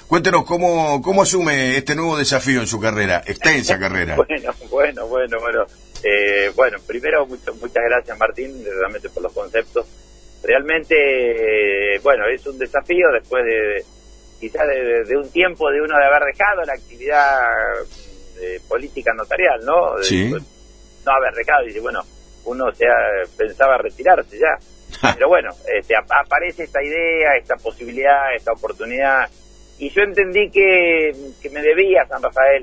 Cuéntenos cómo asume este nuevo desafío en su carrera, extensa carrera. Bueno, primero muchas gracias, Martín, realmente por los conceptos. Realmente, es un desafío después de quizás de un tiempo de uno de haber dejado la actividad política notarial, ¿no? Sí. No haber dejado, dice, uno pensaba retirarse ya. Pero aparece esta idea, esta posibilidad, esta oportunidad, y yo entendí que me debía a San Rafael,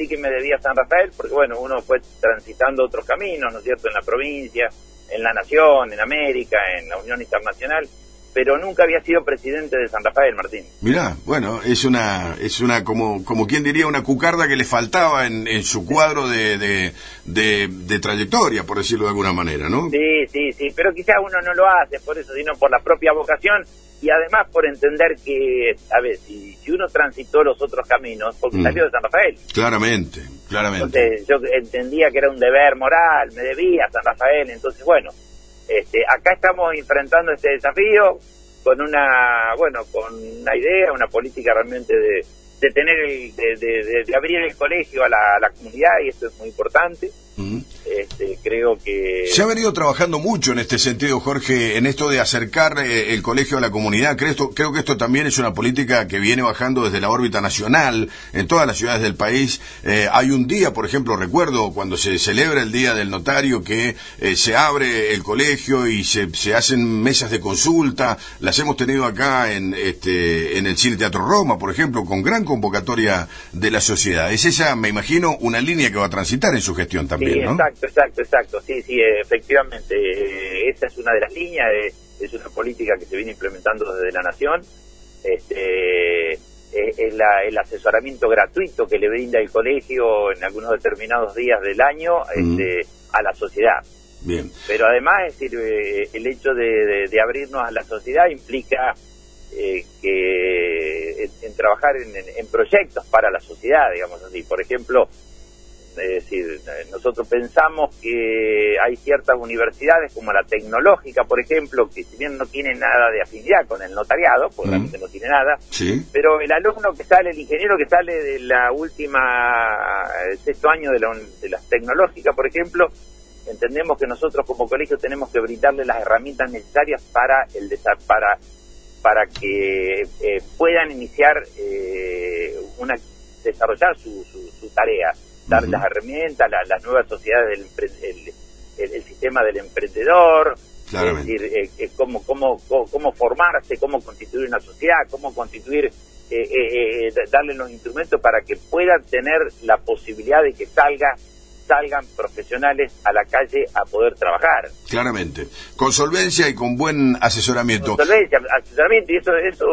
porque uno fue transitando otros caminos, ¿no es cierto?, en la provincia, en la nación, en América, en la Unión Internacional, pero nunca había sido presidente de San Rafael, Martín. Mirá, es una como quien diría, una cucarda que le faltaba en su cuadro de trayectoria, por decirlo de alguna manera, ¿no? Sí, pero quizás uno no lo hace por eso, sino por la propia vocación, y además por entender que, si uno transitó los otros caminos, porque salió de San Rafael. Claramente. Entonces yo entendía que era un deber moral, me debía a San Rafael, entonces acá estamos enfrentando este desafío con una idea, una política realmente de tener de abrir el colegio a la comunidad, y esto es muy importante. Creo que se ha venido trabajando mucho en este sentido, Jorge, en esto de acercar el colegio a la comunidad. Creo que esto también es una política que viene bajando desde la órbita nacional en todas las ciudades del país. Hay un día, por ejemplo, recuerdo cuando se celebra el Día del Notario, que se abre el colegio y se hacen mesas de consulta. Las hemos tenido acá en el Cine Teatro Roma, por ejemplo, con gran convocatoria de la sociedad. Es esa, me imagino, una línea que va a transitar en su gestión también, sí, ¿no? Exacto. Sí, efectivamente. Esa es una de las líneas, es una política que se viene implementando desde la Nación. Es el asesoramiento gratuito que le brinda el colegio en algunos determinados días del año a la sociedad. Bien. Pero además, el hecho de abrirnos a la sociedad implica que en trabajar en proyectos para la sociedad, digamos así. Por ejemplo, nosotros pensamos que hay ciertas universidades como la tecnológica, por ejemplo, que si bien no tiene nada de afinidad con el notariado, pues realmente no tiene nada, sí, pero el alumno que sale, el ingeniero que sale de la última, el sexto año de la tecnológica, por ejemplo, entendemos que nosotros como colegio tenemos que brindarle las herramientas necesarias para que puedan iniciar desarrollar su tarea, dar las herramientas, las nuevas sociedades el sistema del emprendedor, es decir, cómo formarse, cómo constituir una sociedad, cómo constituir, darle los instrumentos para que puedan tener la posibilidad de que salgan profesionales a la calle a poder trabajar. Claramente, con solvencia y con buen asesoramiento. Con solvencia, asesoramiento, y eso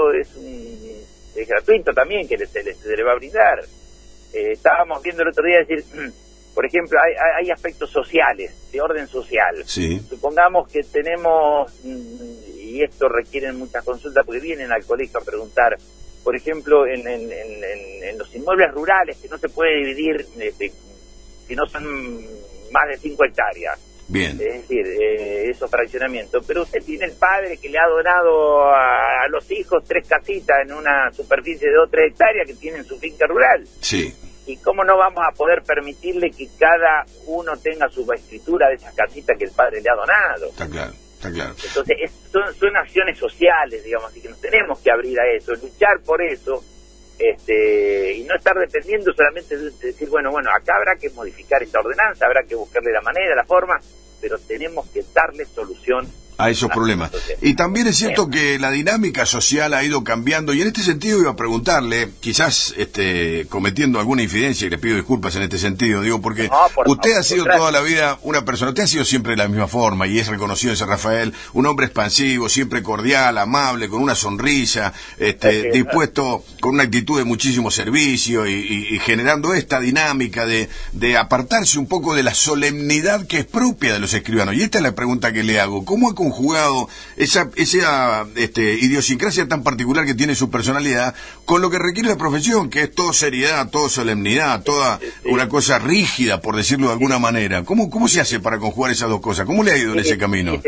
es gratuito también, que se le va a brindar. Estábamos viendo el otro día decir, por ejemplo, hay aspectos sociales, de orden social. Sí. Supongamos que tenemos, y esto requiere muchas consultas porque vienen al colegio a preguntar, por ejemplo, en los inmuebles rurales que no se puede dividir si no son más de 5 hectáreas. Bien. Es decir, esos fraccionamientos. Pero usted tiene el padre que le ha donado a los hijos 3 casitas en una superficie de 2 o 3 hectáreas que tienen su finca rural. Sí. ¿Y cómo no vamos a poder permitirle que cada uno tenga su escritura de esas casitas que el padre le ha donado? Está claro. Entonces, son acciones sociales, digamos, así que nos tenemos que abrir a eso, luchar por eso, y no estar dependiendo solamente de decir, bueno, acá habrá que modificar esta ordenanza, habrá que buscarle la manera, la forma, pero tenemos que darle solución a esos problemas. Y también es cierto que la dinámica social ha ido cambiando, y en este sentido iba a preguntarle, quizás cometiendo alguna infidencia, y le pido disculpas en este sentido, digo, porque usted ha sido toda la vida una persona, usted ha sido siempre de la misma forma, y es reconocido en San Rafael, un hombre expansivo, siempre cordial, amable, con una sonrisa, dispuesto, con una actitud de muchísimo servicio, y generando esta dinámica de apartarse un poco de la solemnidad que es propia de los escribanos. Y esta es la pregunta que le hago: ¿cómo ha conjugado esa idiosincrasia tan particular que tiene su personalidad con lo que requiere la profesión, que es todo seriedad, todo solemnidad, toda una cosa rígida, por decirlo de alguna manera? ¿Cómo se hace para conjugar esas dos cosas? ¿Cómo le ha ido en ese camino?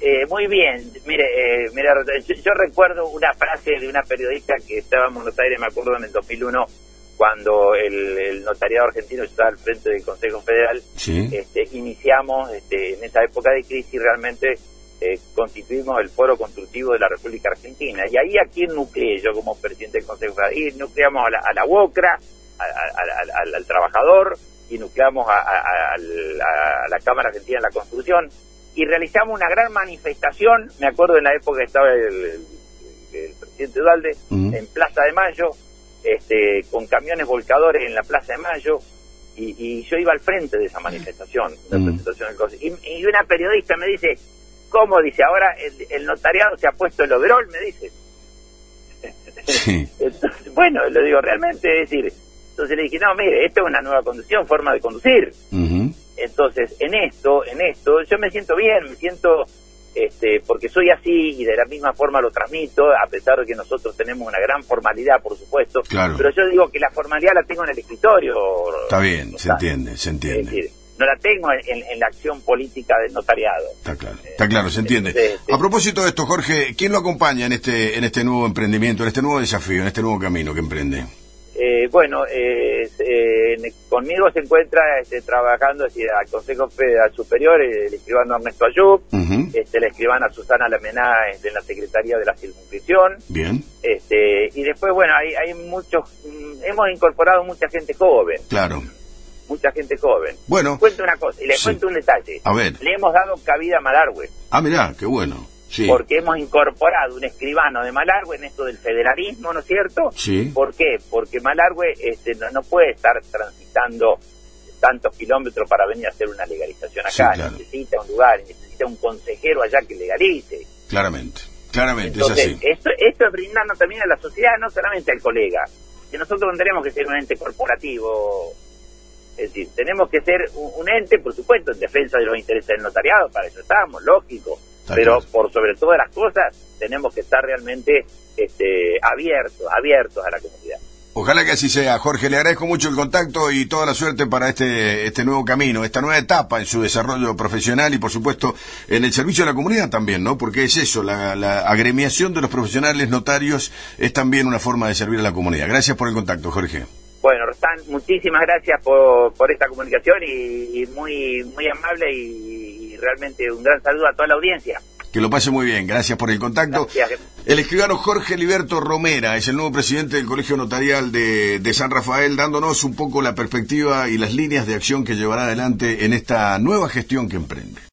Muy bien, mire, yo recuerdo una frase de una periodista que estaba en Buenos Aires, me acuerdo en el 2001, cuando el notariado argentino estaba al frente del Consejo Federal. Sí. Iniciamos en esa época de crisis realmente constituimos el Foro Constructivo de la República Argentina, y ahí a quién nucleé yo como presidente del Consejo Federal, y nucleamos a la UOCRA, al trabajador, y nucleamos a la Cámara Argentina de la Construcción, y realizamos una gran manifestación, me acuerdo en la época que estaba el presidente Dualde, en Plaza de Mayo, con camiones volcadores en la Plaza de Mayo, y yo iba al frente de esa manifestación, y una periodista me dice, ¿cómo? Dice, ahora el notariado se ha puesto el overol, me dice. Sí. Entonces, bueno, le digo, realmente, es decir, entonces le dije, no, mire, esto es una nueva conducción, forma de conducir. Entonces, en esto, yo me siento bien, me siento, porque soy así y de la misma forma lo transmito, a pesar de que nosotros tenemos una gran formalidad, por supuesto. Claro. Pero yo digo que la formalidad la tengo en el escritorio. Está bien, se entiende. Es decir, no la tengo en la acción política del notariado. Está claro, se entiende. A propósito de esto, Jorge, ¿quién lo acompaña en este nuevo emprendimiento, en este nuevo desafío, en este nuevo camino que emprende? Conmigo se encuentra trabajando al Consejo Federal Superior el escribano Ernesto Ayub, la escribana Susana Lamená en la Secretaría de la Circunscripción. Bien. Y después, bueno, hay muchos, hemos incorporado mucha gente joven. Claro. Mucha gente joven. Bueno. Cuento una cosa, y les cuento un detalle. A ver. Le hemos dado cabida a Malargüe. Ah, mirá, qué bueno. Sí. Porque hemos incorporado un escribano de Malargüe en esto del federalismo, ¿no es cierto? Sí. ¿Por qué? Porque Malargüe no puede estar transitando tantos kilómetros para venir a hacer una legalización acá. Sí, claro. Necesita un lugar, necesita un consejero allá que legalice. Claramente, entonces, es así. Esto es brindando también a la sociedad, no solamente al colega. Que nosotros no tenemos que ser un ente corporativo. Es decir, tenemos que ser un ente, por supuesto, en defensa de los intereses del notariado, para eso estamos, lógico. Pero por sobre todas las cosas tenemos que estar realmente abiertos a la comunidad. Ojalá que así sea, Jorge. Le agradezco mucho el contacto y toda la suerte para este nuevo camino, esta nueva etapa en su desarrollo profesional y, por supuesto, en el servicio a la comunidad también, ¿no? Porque es eso, la agremiación de los profesionales notarios es también una forma de servir a la comunidad. Gracias por el contacto, Jorge. Bueno, Rostán, muchísimas gracias por esta comunicación y muy amable y realmente un gran saludo a toda la audiencia. Que lo pase muy bien, gracias por el contacto. Gracias. El escribano Jorge Heriberto Romera es el nuevo presidente del Colegio Notarial de San Rafael, dándonos un poco la perspectiva y las líneas de acción que llevará adelante en esta nueva gestión que emprende.